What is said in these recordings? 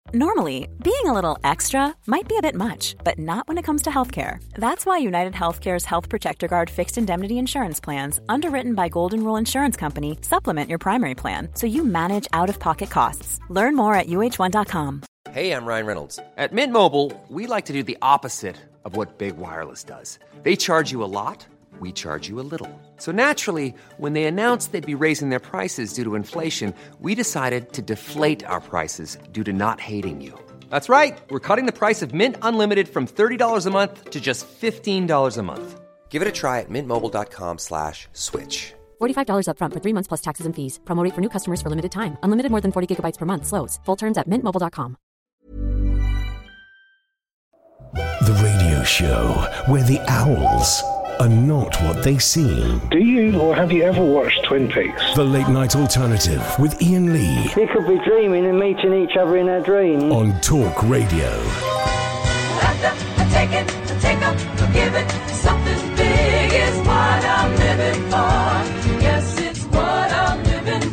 Normally, being a little extra might be a bit much, but not when it comes to healthcare. That's why United Healthcare's Health Protector Guard fixed indemnity insurance plans, underwritten by Golden Rule Insurance Company, supplement your primary plan so you manage out-of-pocket costs. Learn more at uh1.com. Hey, I'm Ryan Reynolds. At Mint Mobile, we like to do the opposite of what Big Wireless does. They charge you a lot, we charge you a little. So naturally, when they announced they'd be raising their prices due to inflation, we decided to deflate our prices due to not hating you. That's right. We're cutting the price of Mint Unlimited from $30 a month to just $15 a month. Give it a try at mintmobile.com/switch. $45 up front for 3 months plus taxes and fees. Promo rate for new customers for limited time. Unlimited more than 40 gigabytes per month. Slows full terms at mintmobile.com. The radio show where the owls are not what they seem. Do you or have you ever watched Twin Peaks? The Late Night Alternative with Ian Lee. We could be dreaming and meeting each other in our dreams. On Talk Radio. Take it, take up, forgive it. Something big is what I'm living for. Yes, it's what I'm living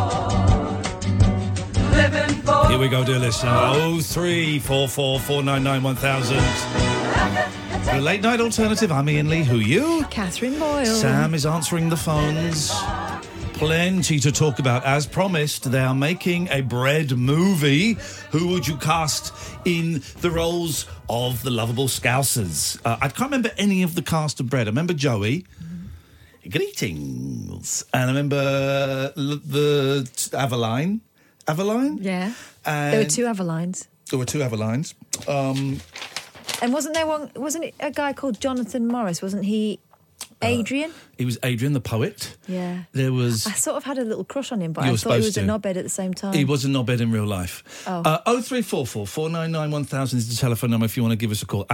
for. Living for. Here we go, dear listener. 03444991000. The Late Night Alternative. I'm Ian Lee. Who you? Catherine Boyle. Sam is answering the phones. Plenty to talk about. As promised, they are making a Bread movie. Who would you cast in the roles of the lovable Scousers? I can't remember any of the cast of Bread. I remember Joey. Greetings. And I remember the Aveline. Aveline? Yeah. And there were two Avelines. There were two Avelines. And wasn't there one? Wasn't it a guy called Jonathan Morris? Wasn't he Adrian? He was Adrian, the poet. Yeah. There was. I sort of had a little crush on him, but You I were thought he was supposed a to. knobhead at the same time. He was a knobhead in real life. Oh. 0344 499 1000 is the telephone number if you want to give us a call.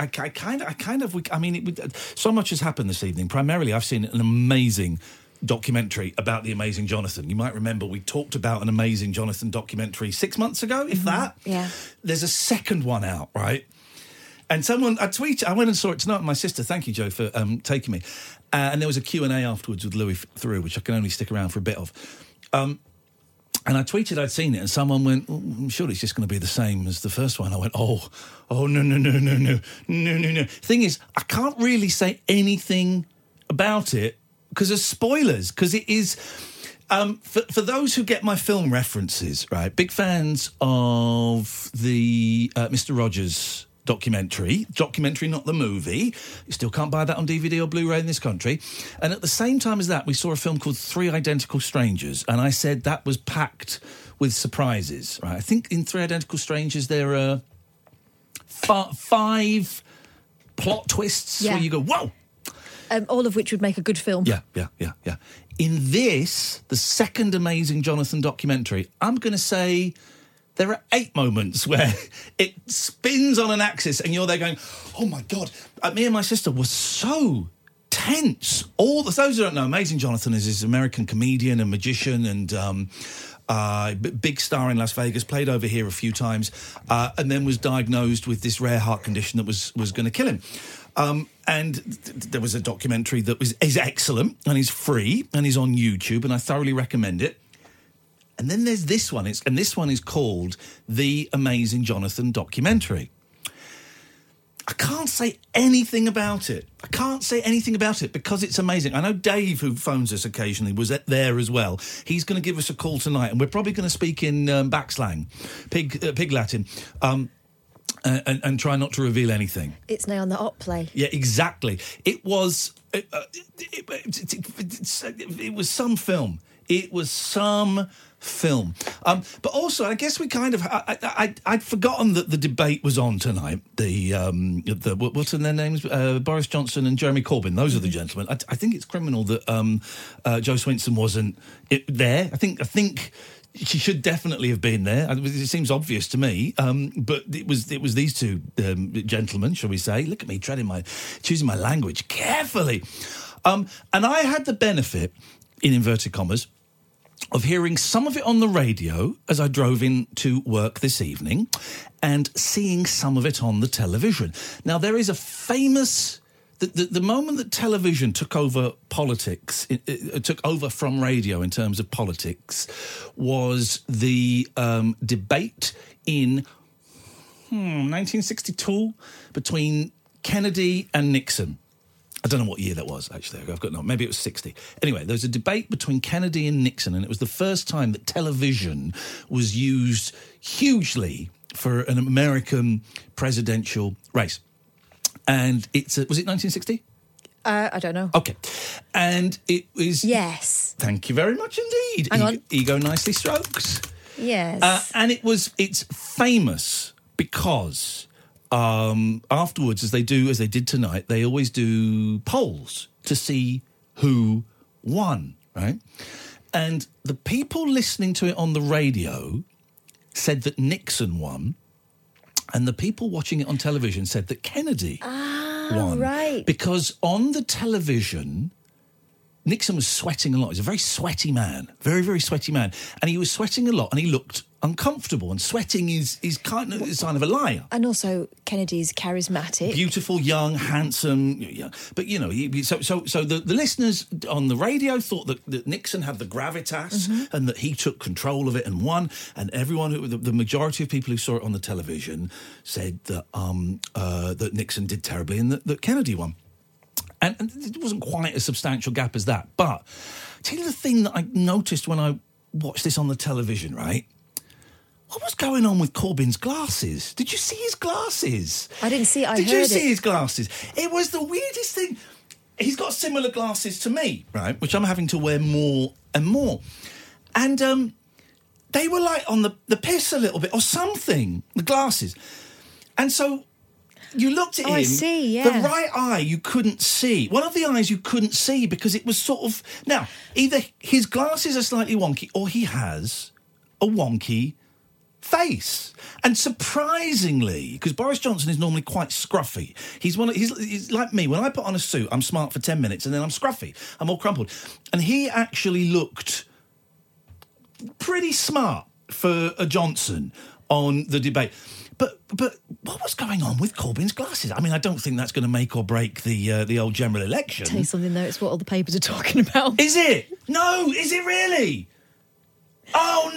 So much has happened this evening. Primarily, I've seen an amazing documentary about the Amazing Jonathan. You might remember we talked about an Amazing Jonathan documentary 6 months ago, if that. Yeah. There's a second one out, right? And I went and saw it tonight with my sister. Thank you, Joe, for taking me. And there was a Q&A afterwards with Louis Theroux, which I can only stick around for a bit of. And I tweeted I'd seen it, and someone went, I'm sure it's just going to be the same as the first one. I went, no. Thing is, I can't really say anything about it because of spoilers, because it is... for those who get my film references, right, big fans of the Mr. Rogers documentary, not the movie. You still can't buy that on DVD or Blu-ray in this country. And at the same time as that, we saw a film called Three Identical Strangers, and I said that was packed with surprises, right? I think in Three Identical Strangers there are 5 plot twists where you go, whoa! All of which would make a good film. Yeah. In this, the second Amazing Jonathan documentary, I'm going to say there are 8 moments where it spins on an axis and you're there going, oh my God. Me and my sister were so tense. Those who don't know, Amazing Jonathan is this American comedian and magician and big star in Las Vegas, played over here a few times, and then was diagnosed with this rare heart condition that was going to kill him. And there was a documentary that is excellent and is free and is on YouTube, and I thoroughly recommend it. And then there's this one, and this one is called The Amazing Jonathan Documentary. I can't say anything about it. Because it's amazing. I know Dave, who phones us occasionally, was there as well. He's going to give us a call tonight, and we're probably going to speak in backslang, pig Latin, and try not to reveal anything. It's now on the op play. Yeah, exactly. It was some film. It was some film. But also, I guess we kind of... I'd forgotten that the debate was on tonight. The what's their names? Boris Johnson and Jeremy Corbyn. Those are the gentlemen. I think it's criminal that Jo Swinson wasn't there. I think she should definitely have been there. It seems obvious to me. But it was these two gentlemen, shall we say. Look at me choosing my language carefully. And I had the benefit, in inverted commas, of hearing some of it on the radio as I drove in to work this evening and seeing some of it on the television. Now, there is a famous the moment that television took over politics, it took over from radio in terms of politics, was the debate in 1962 between Kennedy and Nixon. I don't know what year that was, actually. I've got no. Maybe it was 60. Anyway, there was a debate between Kennedy and Nixon, and it was the first time that television was used hugely for an American presidential race. And was it 1960? I don't know. Okay. And it was... Yes. Thank you very much indeed. Hang on. Ego nicely strokes. Yes. And it's famous because... afterwards, as they did tonight, they always do polls to see who won, right? And the people listening to it on the radio said that Nixon won, and the people watching it on television said that Kennedy won. Right. Because on the television, Nixon was sweating a lot. He's a very sweaty man, very, very sweaty man. And he was sweating a lot, and he looked uncomfortable, and sweating is kind of a sign of a liar. And also, Kennedy's charismatic. Beautiful, young, handsome. Yeah. But, you know, so the listeners on the radio thought that Nixon had the gravitas and that he took control of it and won. And everyone, the majority of people who saw it on the television said that that Nixon did terribly and that Kennedy won. And it wasn't quite a substantial gap as that. But I'll tell you the thing that I noticed when I watched this on the television, right? What was going on with Corbyn's glasses? Did you see his glasses? I didn't see it, I Did heard you it. see his glasses? It was the weirdest thing. He's got similar glasses to me, right, which I'm having to wear more and more. And they were like on the piss a little bit or something, the glasses. And so you looked at him. I see, yeah. The right eye you couldn't see. One of the eyes you couldn't see because it was sort of... Now, either his glasses are slightly wonky or he has a wonky face. And surprisingly, because Boris Johnson is normally quite scruffy, he's like me. When I put on a suit, I'm smart for 10 minutes and then I'm scruffy. I'm all crumpled. And he actually looked pretty smart for a Johnson on the debate. But what was going on with Corbyn's glasses? I mean, I don't think that's going to make or break the old general election. Tell you something, though, it's what all the papers are talking about. Is it? No, is it really? Oh,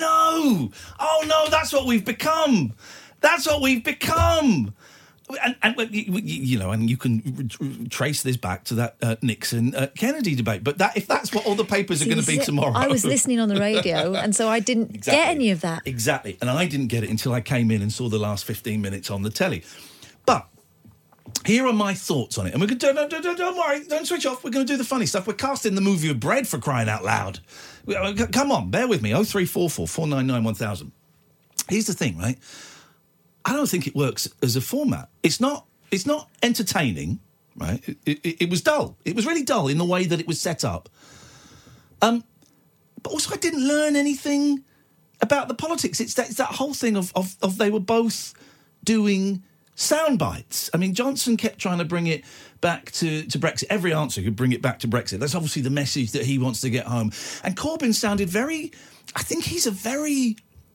no, that's what we've become. That's what we've become. And you know, and you can trace this back to that Nixon-Kennedy debate. But if that's what all the papers are going to be tomorrow... I was listening on the radio, and so I didn't get any of that. Exactly. And I didn't get it until I came in and saw the last 15 minutes on the telly. But here are my thoughts on it. And we're going to... Don't worry, don't switch off. We're going to do the funny stuff. We're casting the movie of Bread, for crying out loud. Come on, bear with me. 0344 499 1000. Here's the thing, right? I don't think it works as a format. It's not entertaining, right? It was dull. It was really dull in the way that it was set up. But also I didn't learn anything about the politics. It's that whole thing of they were both doing sound bites. I mean, Johnson kept trying to bring it back to Brexit. Every answer could bring it back to Brexit. That's obviously the message that he wants to get home. And Corbyn sounded very... I think he's a very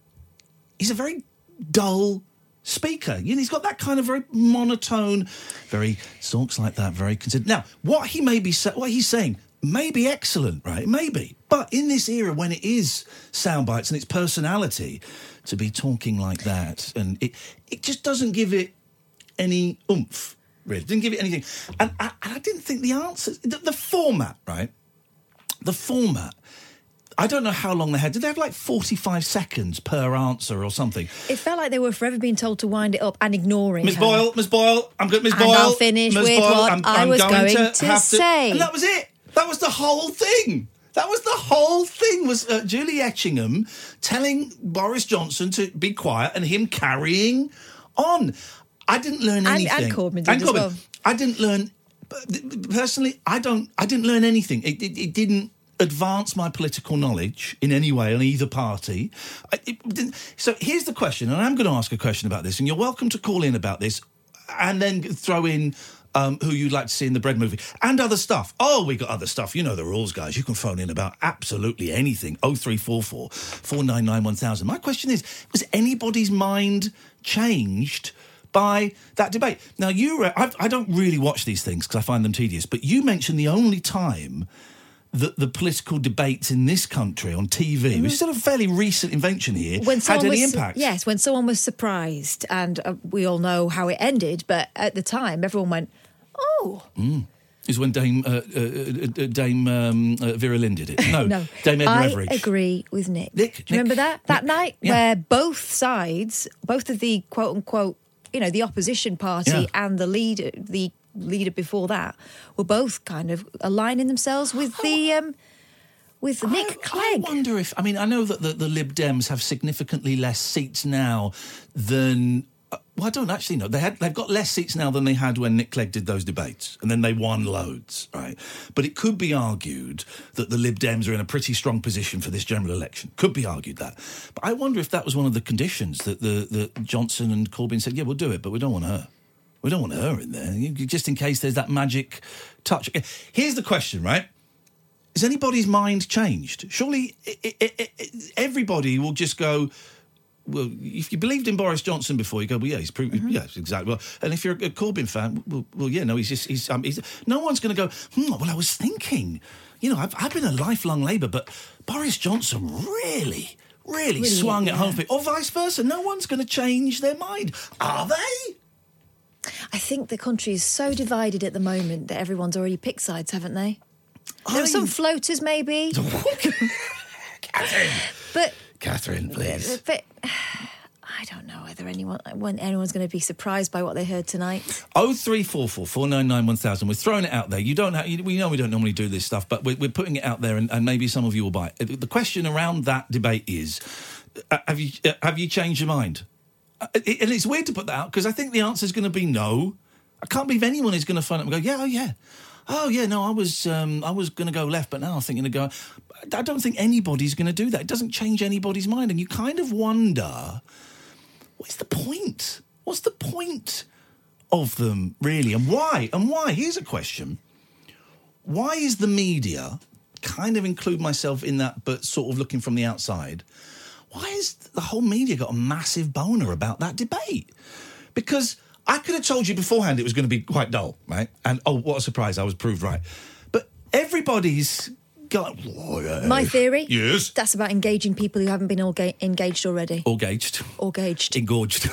dull speaker. You know, he's got that kind of very monotone, very talks like that, very considered. Now, what he's saying may be excellent, right? Maybe. But in this era when it is sound bites and its personality to be talking like that, and it just doesn't give it any oomph, really. It didn't give it anything. And I didn't think the answers... The format, right? The format... I don't know how long they had. Did they have like 45 seconds per answer or something? It felt like they were forever being told to wind it up and ignoring Miss Boyle, I'm good, Miss Boyle. And I'll finish with what I was going to say. And that was it. That was the whole thing. That was the whole thing, was Julie Etchingham telling Boris Johnson to be quiet and him carrying on. I didn't learn anything. And Corbyn did as well. I didn't learn... Personally, I didn't learn anything. It didn't advance my political knowledge in any way on either party. So here's the question, and I'm going to ask a question about this, and you're welcome to call in about this and then throw in who you'd like to see in the Bread movie and other stuff. Oh, we got other stuff. You know the rules, guys. You can phone in about absolutely anything. 0344 499 1000. My question is, was anybody's mind changed by that debate. Now, I don't really watch these things because I find them tedious, but you mentioned the only time that the political debates in this country on TV, which is sort of a fairly recent invention here, had any impact. Yes, when someone was surprised, and we all know how it ended, but at the time, everyone went, oh... Is when Dame Vera Lynn did it. No, Dame Edna Everage. I agree with Nick. Do you remember that night where both sides, both of the quote-unquote, the opposition party and the leader before that, were both kind of aligning themselves with Nick Clegg. I wonder if... I know that the Lib Dems have significantly less seats now than... Well, I don't actually know. They've got less seats now than they had when Nick Clegg did those debates, and then they won loads, right? But it could be argued that the Lib Dems are in a pretty strong position for this general election. Could be argued that. But I wonder if that was one of the conditions that the Johnson and Corbyn said, yeah, we'll do it, but we don't want her. We don't want her in there, just in case there's that magic touch. Here's the question, right? Has anybody's mind changed? Surely everybody will just go... Well, if you believed in Boris Johnson before, you go, well, yeah, he's proven, yeah, exactly. Well, and if you're a Corbyn fan, well, yeah, no, he's no one's going to go, well, I was thinking, I've been a lifelong Labour, but Boris Johnson really swung at home for me. Or vice versa. No one's going to change their mind. Are they? I think the country is so divided at the moment that everyone's already picked sides, haven't they? There are some floaters, maybe. Catherine, please. But I don't know whether anyone's going to be surprised by what they heard tonight. 0344 499 1000. We're throwing it out there. We know we don't normally do this stuff, but we're putting it out there, and maybe some of you will buy it. The question around that debate is: have you changed your mind? And it's weird to put that out because I think the answer is going to be no. I can't believe anyone is going to phone up and go, oh yeah, no, I was going to go left, but now I'm thinking to go. I don't think anybody's going to do that. It doesn't change anybody's mind, and you kind of wonder, what's the point? What's the point of them, really, and why? And why? Here's a question: why is the media, kind of include myself in that, but sort of looking from the outside? Why has the whole media got a massive boner about that debate? Because I could have told you beforehand it was going to be quite dull, right? And, oh, what a surprise, I was proved right. But everybody's got... My theory? Yes? That's about engaging people who haven't been engaged already. Engaged. Engorged.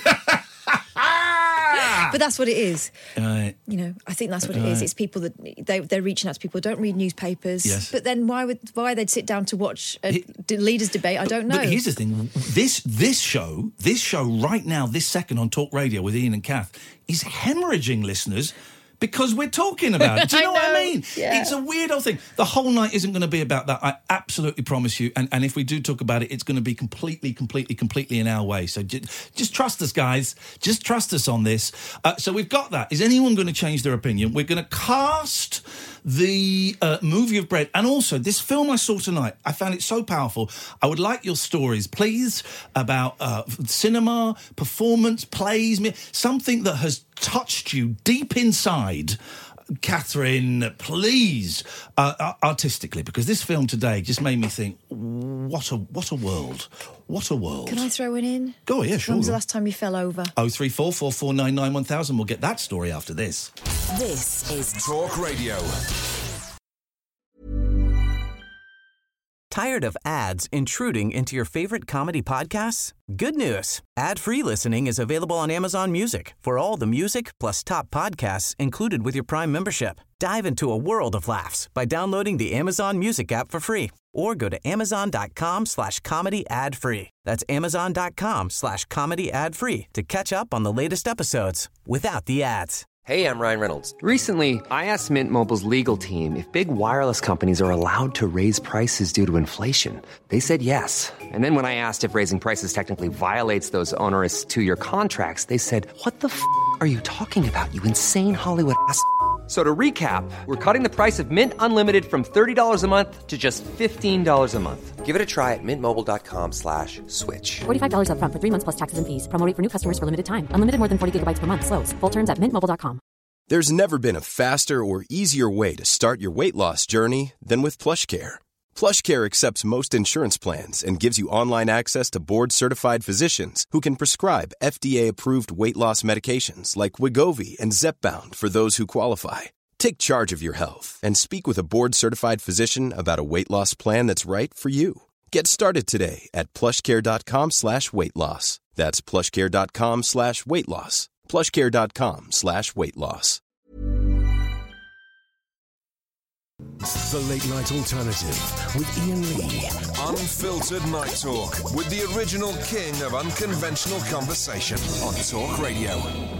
But that's what it is. Right. I think that's what it is. It's people that they're reaching out to people who don't read newspapers. Yes. But then why they'd sit down to watch a leaders' debate? I don't know. But here's the thing: this show right now, this second on Talk Radio with Ian and Kath, is hemorrhaging listeners. Because we're talking about it. Do you know what I mean? Yeah. It's a weird old thing. The whole night isn't going to be about that. I absolutely promise you. And if we do talk about it, it's going to be completely in our way. So just trust us, guys. Just trust us on this. So we've got that. Is anyone going to change their opinion? We're going to cast the movie of Bread. And also, this film I saw tonight, I found it so powerful. I would like your stories, please, about cinema, performance, plays, something that has touched you deep inside, Catherine, please, artistically, because this film today just made me think, what a world. What a world. Can I throw it in? Go, yeah, sure. When was the last time you fell over? 0344 499 1000. We'll get that story after this. This is Talk Radio. Tired of ads intruding into your favorite comedy podcasts? Good news. Ad-free listening is available on Amazon Music for all the music plus top podcasts included with your Prime membership. Dive into a world of laughs by downloading the Amazon Music app for free or go to amazon.com/comedy ad-free. That's amazon.com/comedy ad-free to catch up on the latest episodes without the ads. Hey, I'm Ryan Reynolds. Recently, I asked Mint Mobile's legal team if big wireless companies are allowed to raise prices due to inflation. They said yes. And then when I asked if raising prices technically violates those onerous 2-year contracts, they said, what the f*** are you talking about, you insane Hollywood ass f- So to recap, we're cutting the price of Mint Unlimited from $30 a month to just $15 a month. Give it a try at mintmobile.com/switch. $45 up front for 3 months plus taxes and fees. Promo rate for new customers for limited time. Unlimited more than 40 gigabytes per month. Slows full terms at mintmobile.com. There's never been a faster or easier way to start your weight loss journey than with PlushCare. PlushCare accepts most insurance plans and gives you online access to board-certified physicians who can prescribe FDA-approved weight loss medications like Wegovy and Zepbound for those who qualify. Take charge of your health and speak with a board-certified physician about a weight loss plan that's right for you. Get started today at plushcare.com/weight loss. That's plushcare.com/weight loss. plushcare.com/weight loss. The Late Night Alternative with Ian Lee. Unfiltered Night Talk with the original king of unconventional conversation on Talk Radio.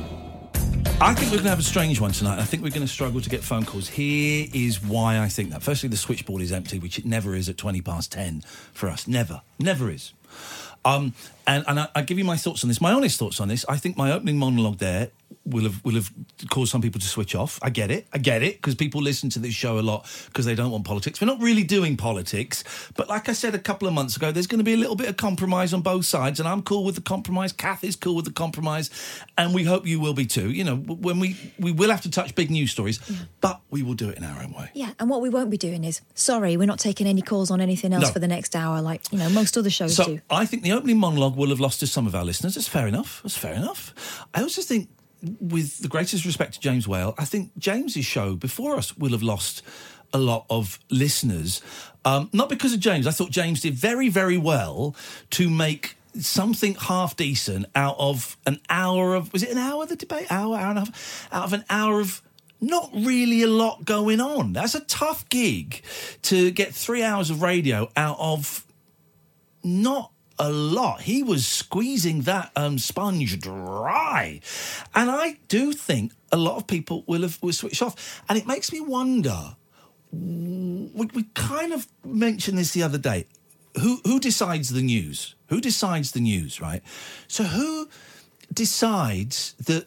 I think we're going to have a strange one tonight. I think we're going to struggle to get phone calls. Here is why I think that. Firstly, the switchboard is empty, which it never is at 10:20 for us. Never is. And I give you my thoughts on this, my honest thoughts on this. I think my opening monologue there will have caused some people to switch off. I get it, because people listen to this show a lot because they don't want politics. We're not really doing politics, but like I said a couple of months ago, there's going to be a little bit of compromise on both sides, and I'm cool with the compromise. Kath is cool with the compromise, and we hope you will be too. You know, when we will have to touch big news stories, but we will do it in our own way. Yeah, and what we won't be doing is, sorry, we're not taking any calls on anything else for the next hour, like, you know, most other shows do. I think the opening monologue will have lost to some of our listeners. That's fair enough. I also think, with the greatest respect to James Whale, I think James's show before us will have lost a lot of listeners. Not because of James. I thought James did very, very well to make something half decent out of an hour of... Was it an hour, the debate? Hour and a half? Out of an hour of not really a lot going on. That's a tough gig to get 3 hours of radio out of not a lot. He was squeezing that sponge dry. And I do think a lot of people will switch off. And it makes me wonder, we kind of mentioned this the other day, who decides the news? Who decides the news, right? So who decides the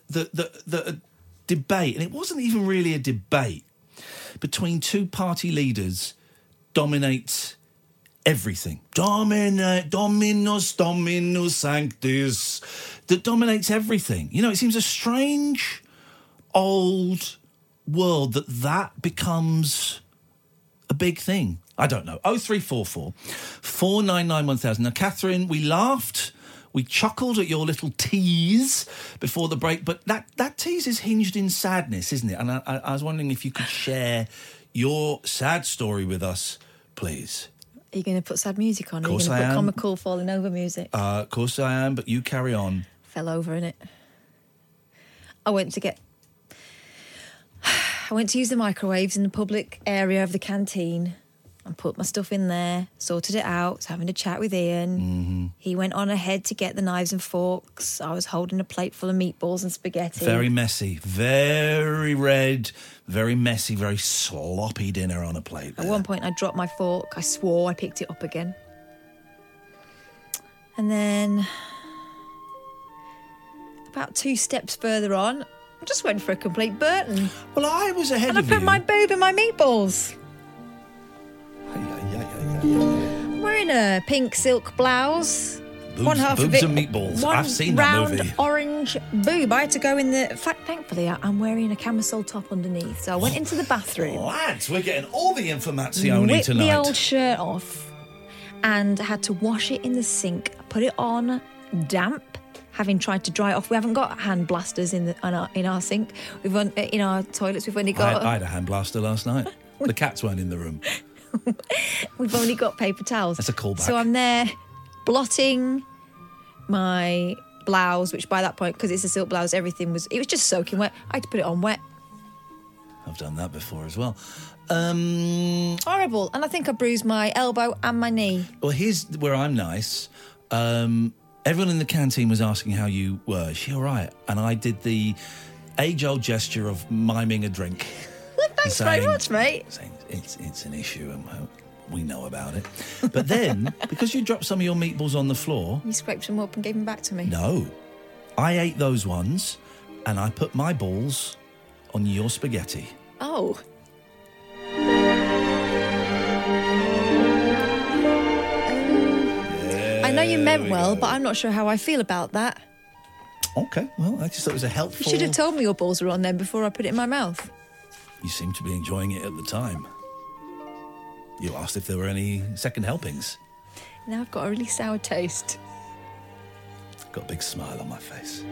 debate, and it wasn't even really a debate, between two party leaders dominates everything. Dominus Sanctus. That dominates everything. You know, it seems a strange old world that becomes a big thing. I don't know. 0344 499 1000. Now, Catherine, we laughed, we chuckled at your little tease before the break, but that tease is hinged in sadness, isn't it? And I was wondering if you could share your sad story with us, please. Are you going to put sad music on? Are you going to put comical falling over music? Of course I am, but you carry on. Fell over, innit? I went to use the microwaves in the public area of the canteen and put my stuff in there, sorted it out, was having a chat with Ian. Mm-hmm. He went on ahead to get the knives and forks. I was holding a plate full of meatballs and spaghetti. Very messy, very red, very messy, very sloppy dinner on a plate there. At one point I dropped my fork. I swore. I picked it up again. And then about 2 steps further on, I just went for a complete Burton. Well, I was ahead of you. And I put my boob in my meatballs. I'm wearing a pink silk blouse. One half of it, and meatballs. I've seen that movie. Round orange boob. I had to go in the... In fact, thankfully, I'm wearing a camisole top underneath. So I went into the bathroom. Lads, we're getting all the informazioni tonight. Whipped the old shirt off and had to wash it in the sink. Put it on damp, having tried to dry it off. We haven't got hand blasters in our sink. In our toilets, we've only got... I had a hand blaster last night. The cats weren't in the room. We've only got paper towels. That's a callback. So I'm there blotting my blouse, which by that point, because it's a silk blouse, it was just soaking wet. I had to put it on wet. I've done that before as well. Horrible. And I think I bruised my elbow and my knee. Well, here's where I'm nice. Everyone in the canteen was asking how you were. Is she all right? And I did the age-old gesture of miming a drink. Thanks very much, mate. Saying it's an issue and we know about it. But then, because you dropped some of your meatballs on the floor... You scraped them up and gave them back to me. No. I ate those ones and I put my balls on your spaghetti. Oh. I know you meant well, but I'm not sure how I feel about that. Okay, well, I just thought it was a helpful... You should have told me your balls were on then before I put it in my mouth. You seemed to be enjoying it at the time. You asked if there were any second helpings. Now I've got a really sour taste. Got a big smile on my face.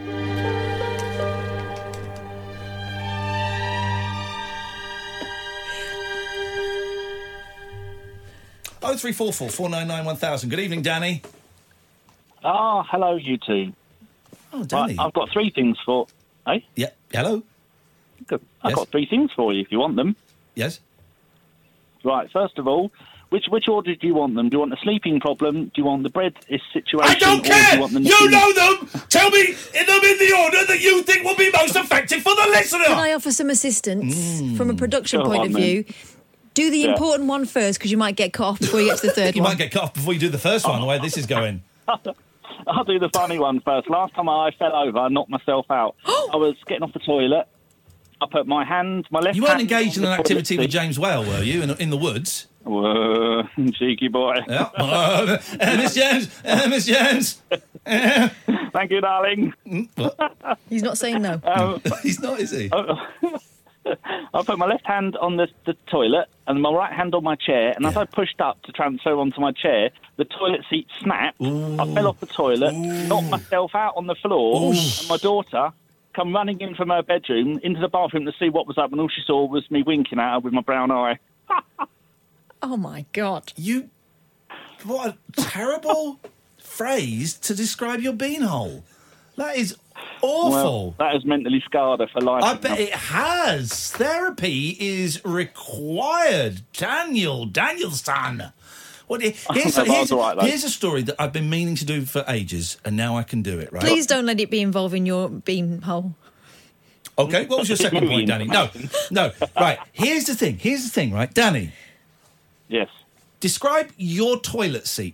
0344 499 1000. Good evening, Danny. Ah, hello, you two. Oh, Danny. Right, I've got three things for... Hey? Yeah, hello. Good. I've got three things for you, if you want them. Yes. Right, first of all, which order do you want them? Do you want the sleeping problem? Do you want the bread situation? I don't care! Do you want the you know them! Tell me them in the order that you think will be most effective for the listener! Can I offer some assistance from a production point of view? Do the important one first, because you might get cut off before you get to the third You one. might get cut off before you do the first one, the way this is going. I'll do the funny one first. Last time I fell over, I knocked myself out. I was getting off the toilet. I put my left hand... You weren't engaged in an activity with James Whale, were you, in the woods? Whoa, cheeky boy. Yeah. Miss James! Miss James! Thank you, darling. He's not saying no. He's not, is he? I put my left hand on the toilet and my right hand on my chair, and as I pushed up to transfer onto my chair, the toilet seat snapped. I fell off the toilet, knocked myself out on the floor, and my daughter come running in from her bedroom into the bathroom to see what was up, and all she saw was me winking at her with my brown eye. Oh, my God. What a terrible phrase to describe your beanhole. That is awful. Well, that has mentally scarred her for life. I bet it has. Therapy is required. Danielson. Here's a story that I've been meaning to do for ages, and now I can do it, right? Please don't let it be involving your beanhole. Okay, what was your second point, Danny? No. Right, here's the thing, right? Danny. Yes. Describe your toilet seat.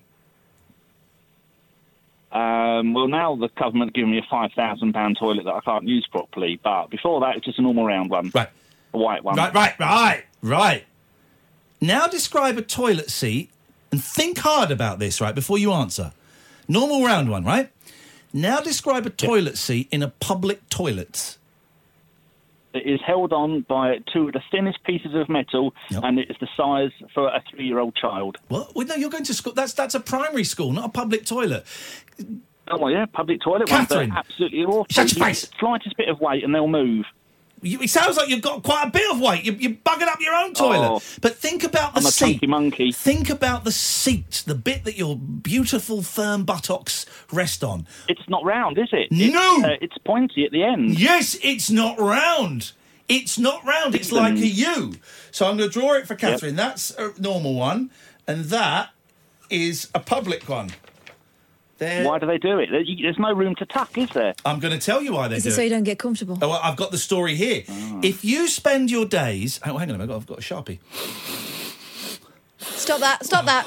Well, now the government giving me a £5,000 toilet that I can't use properly, but before that, it's just a normal round one. Right. A white one. Right. Now describe a toilet seat, and think hard about this, right, before you answer. Normal round one, right? Now describe a toilet seat in a public toilet. It is held on by two of the thinnest pieces of metal, and it is the size for a 3-year-old child. What? Well, no, you're going to school. That's a primary school, not a public toilet. Oh, well, yeah, public toilet Catherine, ones are absolutely awful. Shut your face. Slightest bit of weight and they'll move. It sounds like you've got quite a bit of weight. You're bugging up your own toilet. Oh, but think about the I'm a seat. chunky monkey. Think about the seat, the bit that your beautiful firm buttocks rest on. It's not round, is it? No! It's pointy at the end. Yes, it's not round. It's not round. It's like a U. So I'm going to draw it for Catherine. Yep. That's a normal one. And that is a public one. Why do they do it? There's no room to tuck, is there? I'm going to tell you why they do it. Is it so you don't get comfortable? Oh, well, I've got the story here. Oh. If you spend your days... Oh, hang on a minute. I've got a Sharpie. Stop that.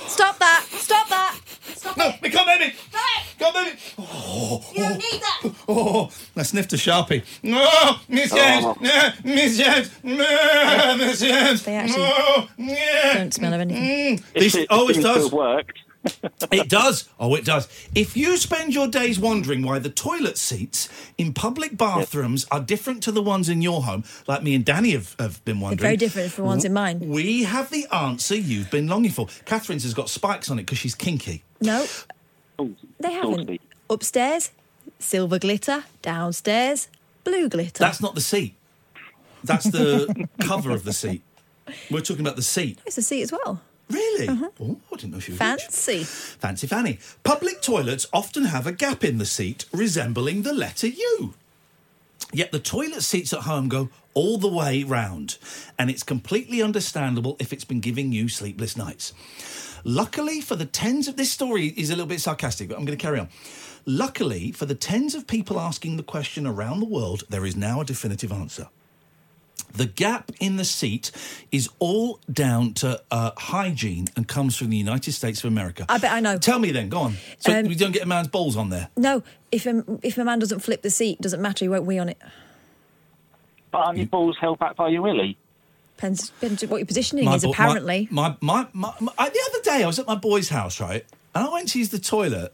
No, we can't make me. Stop it. Can't make me. Oh. You don't need that. Oh, I sniffed a Sharpie. No, Miss James. Miss James. Miss James. They actually don't smell of anything. It does. Worked. It does. Oh, it does. If you spend your days wondering why the toilet seats in public bathrooms are different to the ones in your home, like me and Danny have been wondering. They're very different from ones in mine. We have the answer you've been longing for. Catherine's has got spikes on it because she's kinky. No, they haven't. Upstairs, silver glitter. Downstairs, blue glitter. That's not the seat. That's the cover of the seat. We're talking about the seat. It's the seat as well. Really? Oh, I didn't know she was fancy. Rich. Fancy Fanny. Public toilets often have a gap in the seat resembling the letter U. Yet the toilet seats at home go all the way round, and it's completely understandable if it's been giving you sleepless nights. Luckily for the tens of... This story is a little bit sarcastic, but I'm going to carry on. Luckily for the tens of people asking the question around the world, there is now a definitive answer. The gap in the seat is all down to hygiene and comes from the United States of America. I bet I know. Tell me then, go on. So we don't get a man's balls on there? No, if a man doesn't flip the seat, it doesn't matter, he won't wee on it. But aren't your balls held back by your willy? Depends what your positioning is, apparently. The other day, I was at my boy's house, right? And I went to use the toilet.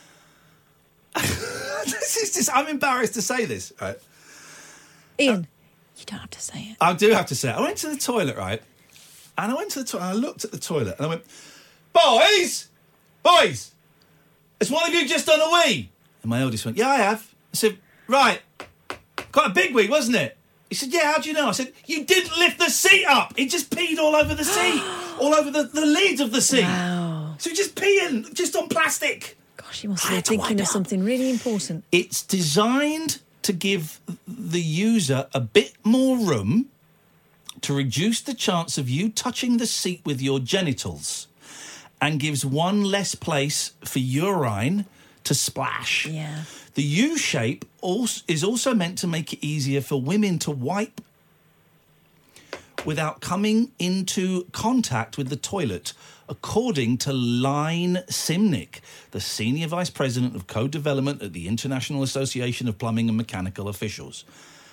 I'm embarrassed to say this, right? Ian. You don't have to say it. I do have to say it. I went to the toilet, right? And I went to the toilet, and I looked at the toilet, and I went, boys, has one of you just done a wee? And my eldest went, yeah, I have. I said, right, quite a big wee, wasn't it? He said, yeah, how do you know? I said, you didn't lift the seat up. It just peed all over the seat, all over the lid of the seat. Wow. So just peeing, just on plastic. Gosh, you must be thinking of something really important. It's designed to give the user a bit more room to reduce the chance of you touching the seat with your genitals, and gives one less place for urine to splash. Yeah. The U shape is also meant to make it easier for women to wipe without coming into contact with the toilet, according to Line Simnick, the Senior Vice President of Code Development at the International Association of Plumbing and Mechanical Officials.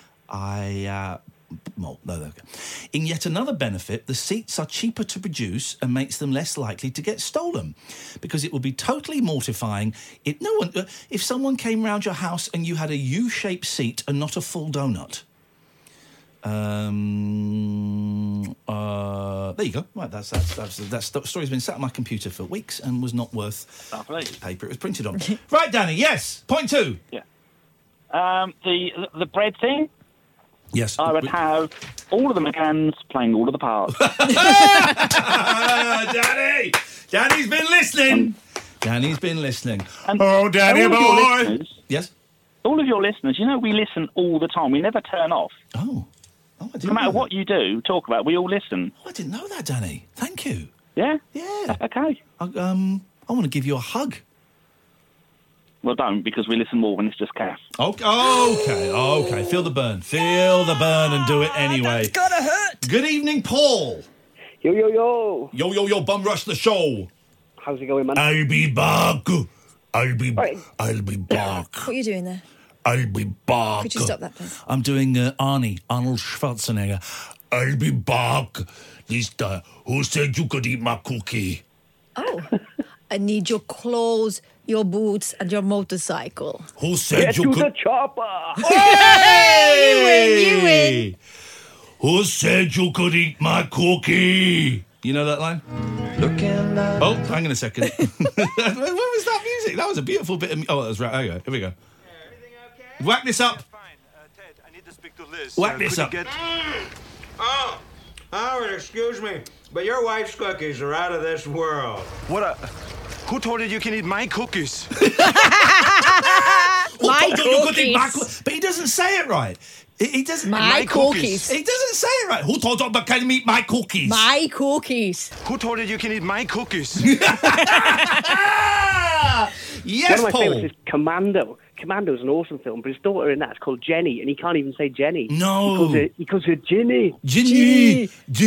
In yet another benefit, the seats are cheaper to produce and makes them less likely to get stolen, because it would be totally mortifying if someone came round your house and you had a U-shaped seat and not a full donut. There you go. Right, that story's been sat on my computer for weeks and was not worth the paper it was printed on. Right, Danny. Yes. Point 2. Yeah. The bread thing. Yes. I would have all of the McCanns playing all of the parts. Danny's been listening. Danny's been listening. Oh, Danny boy. Yes. All of your listeners, you know, we listen all the time. We never turn off. Oh, I didn't no matter know what you do, talk about, we all listen. Oh, I didn't know that, Danny. Thank you. Yeah? Yeah. Okay. I want to give you a hug. Well, don't, because we listen more when it's just Kath. Okay. Feel the burn. Feel the burn and do it anyway. That's gotta hurt. Good evening, Paul. Yo. Yo, Bum Rush the show. How's it going, man? I'll be back. I'll be back. What are you doing there? I'll be back. Could you stop that, please? I'm doing Arnold Schwarzenegger. I'll be back. This time, who said you could eat my cookie? Oh, I need your clothes, your boots, and your motorcycle. Who said you could... the chopper! Hey! You win. Who said you could eat my cookie? You know that line? Oh, hang on a second. What was that music? That was a beautiful bit of... Oh, that was right. There you go. Here we go. Everything okay? Whack this up. Fine. Ted, I need to speak to Liz. Whack this up. Oh, Howard, excuse me, but your wife's cookies are out of this world. Who told you can eat my cookies? My cookies. But he doesn't say it right. He doesn't. My cookies. He doesn't say it right. Who told you I can eat my cookies? My cookies. Who told you can eat my cookies? Yes, One of my Paul. favourites is Commando. Commando's an awesome film, but his daughter in that's called Jenny, and he can't even say Jenny. No. He calls her Ginny. Ginny.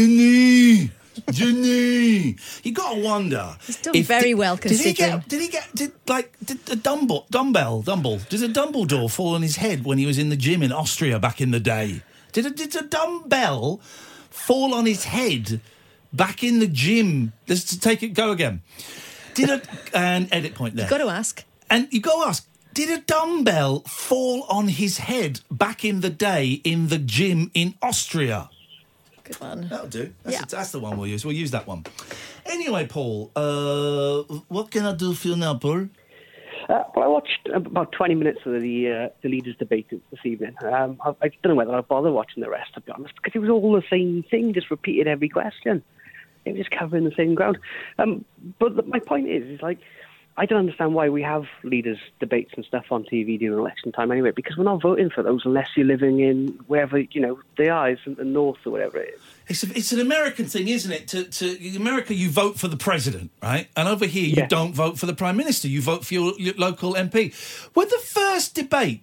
You gotta wonder. He's done very well considering. Did a Dumbledore fall on his head when he was in the gym in Austria back in the day? Did a dumbbell fall on his head back in the gym? Let's go again. And edit point there. You've got to ask. And you've got to ask, did a dumbbell fall on his head back in the day in the gym in Austria? Good one. That'll do. That's the one we'll use. We'll use that one. Anyway, Paul, what can I do for you now, Paul? Well, I watched about 20 minutes of the leaders' debate this evening. I don't know whether I'll bother watching the rest, to be honest, because it was all the same thing, just repeated every question. It was just covering the same ground. But my point is like, I don't understand why we have leaders' debates and stuff on TV during election time anyway, because we're not voting for those unless you're living in wherever, they are, isn't the north or whatever it is. It's an American thing, isn't it? In America, you vote for the president, right? And over here, you don't vote for the prime minister. You vote for your local MP. Were the first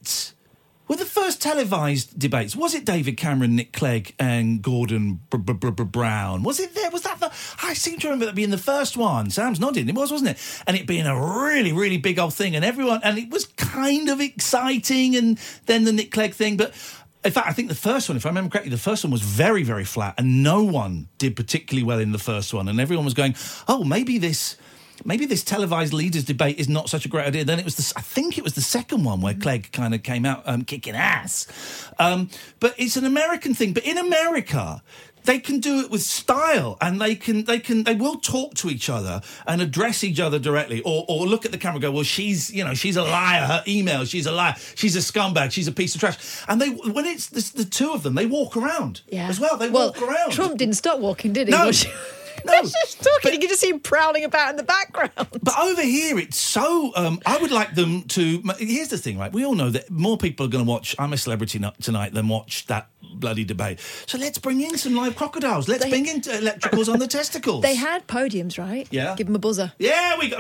televised debates, was it David Cameron, Nick Clegg and Gordon Brown? Was it there? Was that I seem to remember that being the first one. Sam's nodding. It was, wasn't it? And it being a really, really big old thing. And it was kind of exciting. And then the Nick Clegg thing. But in fact, I think the first one, if I remember correctly, the first one was very, very flat. And no one did particularly well in the first one. And everyone was going, oh, maybe this televised leaders debate is not such a great idea. Then I think it was the second one where Clegg kind of came out kicking ass. But it's an American thing. But in America, they can do it with style, and they will talk to each other and address each other directly, or look at the camera and go, well, she's a liar, her email, she's a liar, she's a scumbag, she's a piece of trash. And when it's the two of them, they walk around as well. They walk around. Trump didn't stop walking, did he? No. No, just talking. You can just see him prowling about in the background. But over here, it's so... I would like them to... Here's the thing, right? We all know that more people are going to watch I'm a Celebrity tonight than watch that bloody debate. So let's bring in some live crocodiles. Let's bring in electricals on the testicles. They had podiums, right? Yeah. Give them a buzzer. Yeah, we got...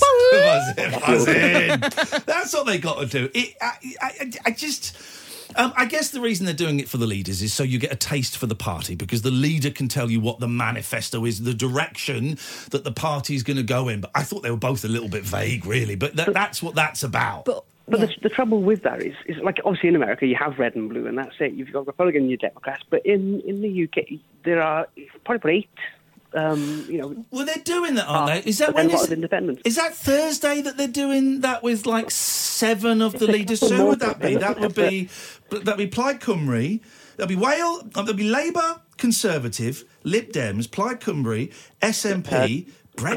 Buzz in. That's what they got to do. I just... I guess the reason they're doing it for the leaders is so you get a taste for the party, because the leader can tell you what the manifesto is, the direction that the party's going to go in. But I thought they were both a little bit vague, really. But that's what that's about. But the trouble with that is like, obviously in America you have red and blue, and that's it. You've got Republican and your Democrats. But in the UK there are probably 8. Well, they're doing that, aren't they? Is that when is that Thursday that they're doing that with like 7 of the leaders? So who would that be? That'd be Plaid Cymru. There'll be there'll be Labour, Conservative, Lib Dems, Plaid Cymru, SNP,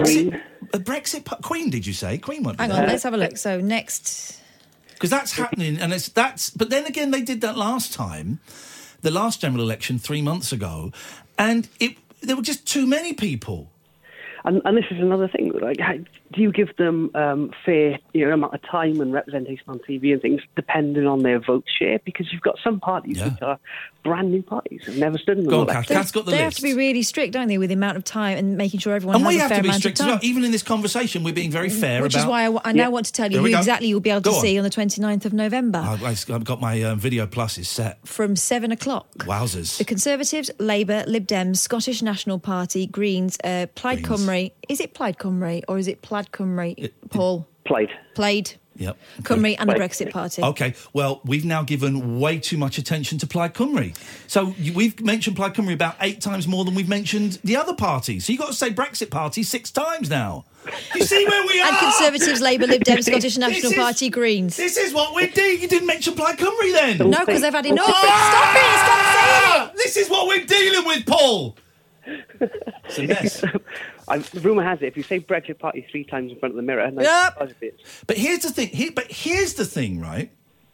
Brexit. Queen, did you say? Queen won't be Hang on, let's have a look. So next, because that's happening, and that's. But then again, they did that last time, the last general election 3 months ago, and there were just too many people. And this is another thing. Like, do you give them fair amount of time and representation on TV and things, depending on their vote share? Because you've got some parties which are brand new parties, have never stood in the election. Kath's got the They list. have to be really strict, don't they, with the amount of time and making sure everyone has a fair amount of time. And we have to be strict as well. Even in this conversation, we're being very fair Which is why I now want to tell you who exactly you'll be able to see on the 29th of November. I've got my Video Pluses set. From 7 o'clock. Wowzers. The Conservatives, Labour, Lib Dems, Scottish National Party, Greens, Plaid Cymru. Is it Plaid Cymru or is it Plaid Cymru, Paul? Plaid. Yep. Cymru and the Brexit Party. OK, well, we've now given way too much attention to Plaid Cymru. So we've mentioned Plaid Cymru about 8 times more than we've mentioned the other parties. So you've got to say Brexit Party 6 times now. You see where we are? And Conservatives, Labour, Lib Dems, Scottish National Party, Greens. This is what we're doing. You didn't mention Plaid Cymru then. No, because they've had enough. Stop saying it. This is what we're dealing with, Paul. It's a mess. The rumour has it, if you say Brexit Party 3 times in front of the mirror... But here's the thing, right?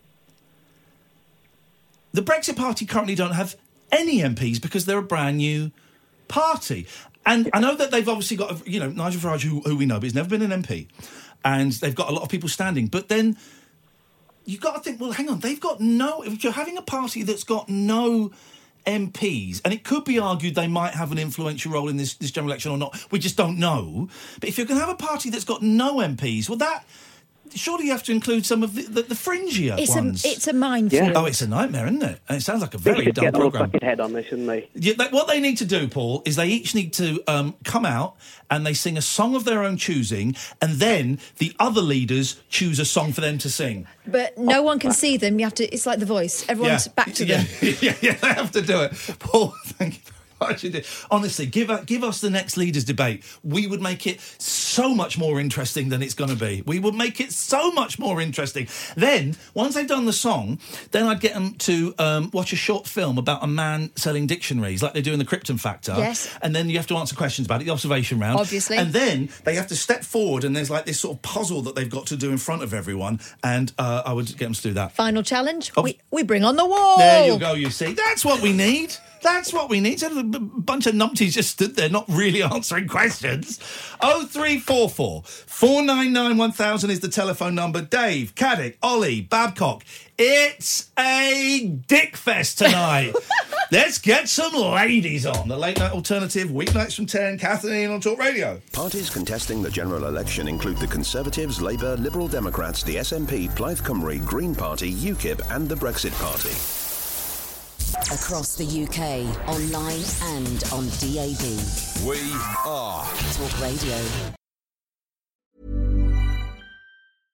The Brexit Party currently don't have any MPs because they're a brand new party. And I know that they've obviously got, Nigel Farage, who we know, but he's never been an MP. And they've got a lot of people standing. But then you've got to think, well, hang on, if you're having a party that's got no MPs, and it could be argued they might have an influential role in this general election or not, we just don't know. But if you're going to have a party that's got no MPs, well, surely you have to include some of the fringier ones. It's a minefield. Yeah. Oh, it's a nightmare, isn't it? And it sounds like a very dull programme. They should get a bucket head on this, shouldn't they? Yeah, what they need to do, Paul, is they each need to come out and they sing a song of their own choosing, and then the other leaders choose a song for them to sing. But no one can see them. You have to. It's like The Voice. Everyone's back to them. Yeah, they have to do it. Paul, thank you. Honestly, give us the next leaders debate. We would make it so much more interesting than it's going to be. We would make it so much more interesting. Then, once they've done the song, then I'd get them to watch a short film about a man selling dictionaries, like they do in the Krypton Factor. Yes. And then you have to answer questions about it, the observation round. Obviously. And then they have to step forward, and there's like this sort of puzzle that they've got to do in front of everyone. And I would get them to do that. Final challenge. We bring on the wall. There you go, you see. That's what we need. That's what we need. Instead of a bunch of numpties just stood there not really answering questions. 0344 499 1000 is the telephone number. Dave, Caddick, Ollie, Babcock. It's a dick fest tonight. Let's get some ladies on. The Late Night Alternative, weeknights from 10, Kathleen on Talk Radio. Parties contesting the general election include the Conservatives, Labour, Liberal Democrats, the SNP, Plaid Cymru, Green Party, UKIP and the Brexit Party. Across the UK, online and on DAB. We are Talk Radio.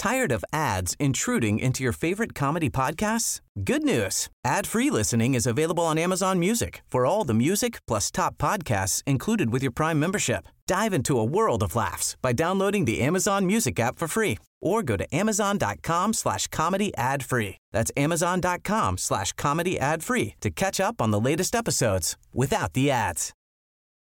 Tired of ads intruding into your favorite comedy podcasts? Good news. Ad-free listening is available on Amazon Music for all the music plus top podcasts included with your Prime membership. Dive into a world of laughs by downloading the Amazon Music app for free or go to amazon.com/comedy ad-free. That's amazon.com/comedy ad-free to catch up on the latest episodes without the ads.